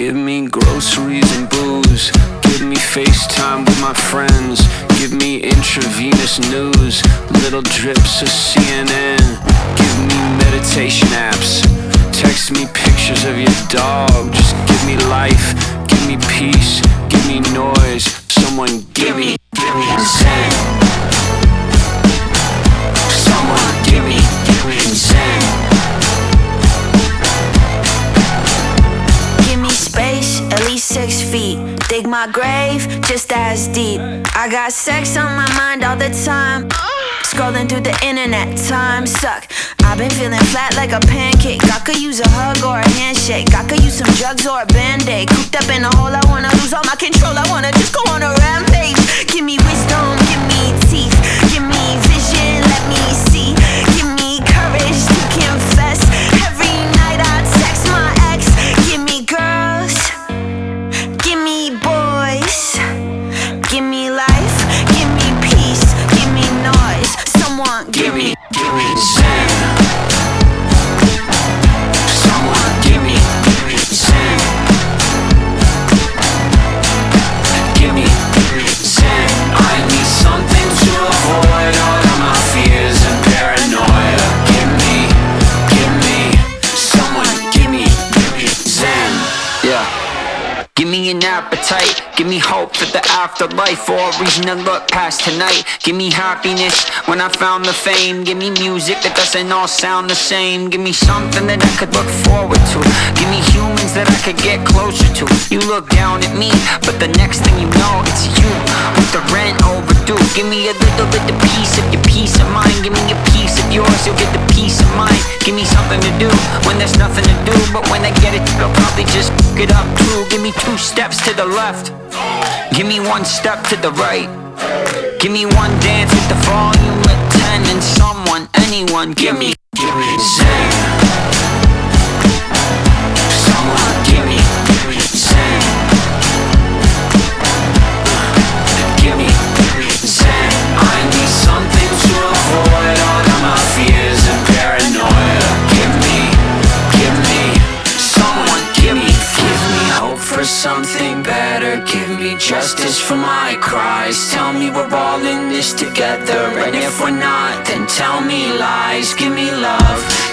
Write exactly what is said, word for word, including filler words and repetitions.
Give me groceries and booze. Give me FaceTime with my friends. Give me intravenous news. Little drips of C N N. Give me meditation apps. Text me pictures of your dog. Just give me life. Give me peace. Give me noise. Someone give me, give me zen. Someone give me, give me zen. Give me space, at least six feet. Dig my grave, just as deep. I got sex on my mind all the time. Scrolling through the internet, time suck. I've been feeling flat like a pancake. I could use a hug or a handshake. I could use some drugs or a band-aid. Cooped up in a hole, I wanna lose all my control. I wanna just go on a rampage. Give me wisdom, give me teeth. Give me vision, let me see. Give me courage to confess. Every night I text my ex. Give me girls, give me boys. Give me life, give me peace, give me noise. Someone give me, give me zen. Someone give me, give me zen. Give me, give me zen. I need something to avoid all of my fears and paranoia. Give me, give me, someone give me, give me zen. Yeah. Give me an appetite, give me hope for the afterlife, or a reason to look past tonight. Give me happiness when I found the fame. Give me music that doesn't all sound the same. Give me something that I could look forward to. Give me humans that I could get closer to. You look down at me, but the next thing you know, it's you with the rent overdue. Give me a little bit of peace of your peace of mind. Give me a piece of yours, you'll get the peace of mind. Give me something to do when there's nothing to do, but when I get it, I'll probably just f*** it up too. Give me two steps to the left. Give me one step to the right. Give me one dance with the volume at ten. And someone, anyone, give me, give me zen. Someone give me, give me zen. Give me, give me zen. I need something to avoid all of my fears and paranoia. Give me, give me, someone give me, give me hope for something better. Give me justice for my cries. Tell me we're all in this together, and if we're not, then tell me lies. Give me love,